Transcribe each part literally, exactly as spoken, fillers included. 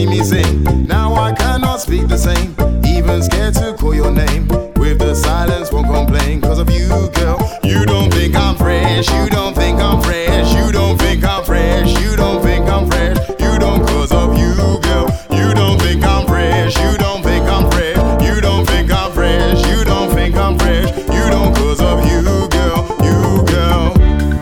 see me sing. Now I cannot speak the same, even scared to call your name. With the silence, won't complain, cause of you, girl. You don't think I'm fresh, you don't think I'm fresh, you don't think I'm fresh, you don't think I'm fresh, you don't, cause of you, girl. You don't think I'm fresh, you don't think I'm fresh, you don't think I'm fresh, you don't think I'm fresh, you don't, cause of you, girl, you, girl.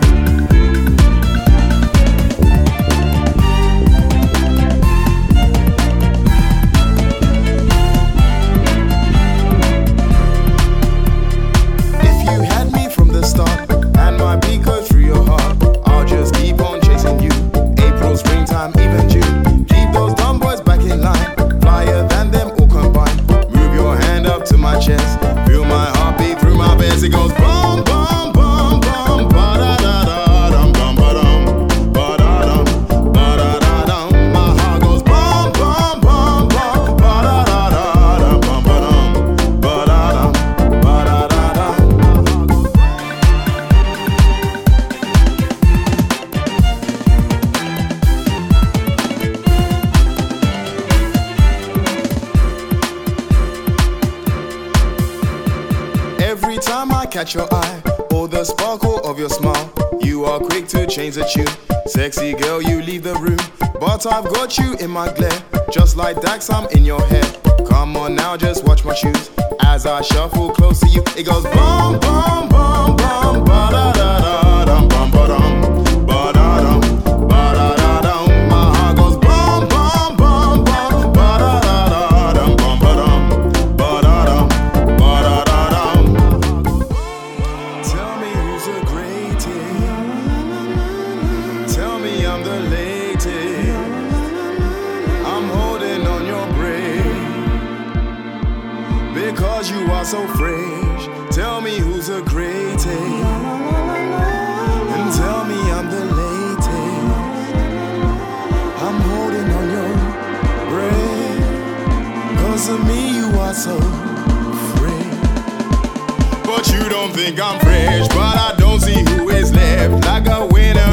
Feel my heartbeat through my veins. It goes boom, boom, boom, boom, ba da da da dum, bum ba dum, ba da dum, ba da da dum. My heart goes boom, boom, boom, boom, ba da da da dum, bum ba dum, ba da dum, ba da da dum. Every time I catch your eye, or the sparkle of your smile, you are quick to change the tune. Sexy girl, you leave the room, but I've got you in my glare. Just like Dax, I'm in your hair. Come on now, just watch my shoes as I shuffle close to you. It goes boom, boom, boom, boom, ba da da da dum, bum ba dum, ba da dum, ba da da dum. My heart goes boom, boom, boom, boom, ba da da da dum, bum ba dum, ba da dum, ba da da dum. Tell me who's the greatest. Tell me I'm the latest. I'm holding on your breath because you are so fresh. Tell me who's the greatest, and tell me I'm the latest. I'm holding on your breath, cause of me you are so fresh. But you don't think I'm fresh, but I don't see who is left. Like a winner